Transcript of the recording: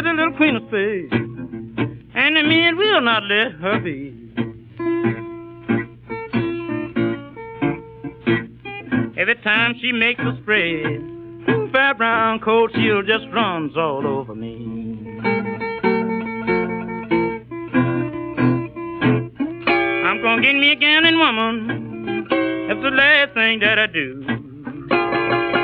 the little queen of spades, and the men will not let her be. Every time she makes a spread, fair brown coat, she'll just runs all over me. I'm gonna get me a gambling woman. That's the last thing that I do.